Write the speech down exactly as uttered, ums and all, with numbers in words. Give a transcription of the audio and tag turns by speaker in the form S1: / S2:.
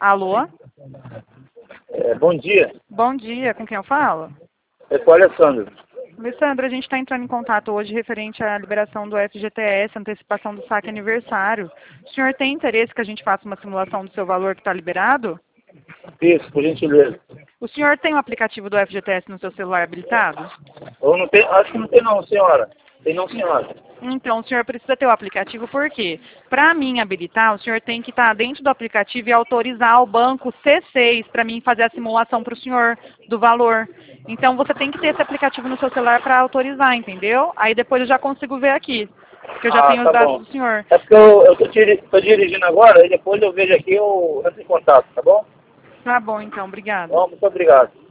S1: Alô?
S2: É, bom dia,
S1: Bom dia, com quem eu falo?
S2: é com o Alessandro.
S1: Alessandro, a gente está entrando em contato hoje referente à liberação do F G T S, antecipação do saque aniversário. O senhor tem interesse que a gente faça uma simulação do seu valor que está liberado?
S2: Isso, por gentileza.
S1: O senhor tem o aplicativo do F G T S no seu celular habilitado?
S2: Eu não tenho, acho que não tem não, senhora. Tem não, senhora.
S1: Então, o senhor precisa ter o aplicativo, por quê? Para mim habilitar, o senhor tem que estar dentro do aplicativo e autorizar o banco C seis para mim fazer a simulação para o senhor do valor. Então, você tem que ter esse aplicativo no seu celular para autorizar, entendeu? Aí depois eu já consigo ver aqui, porque eu já
S2: Ah,
S1: tenho os
S2: tá
S1: dados
S2: bom.
S1: do senhor.
S2: É porque eu, eu tô, diri- tô dirigindo agora e depois eu vejo aqui, eu entro em contato, tá bom?
S1: Tá bom, então, obrigada.
S2: Bom, muito obrigado.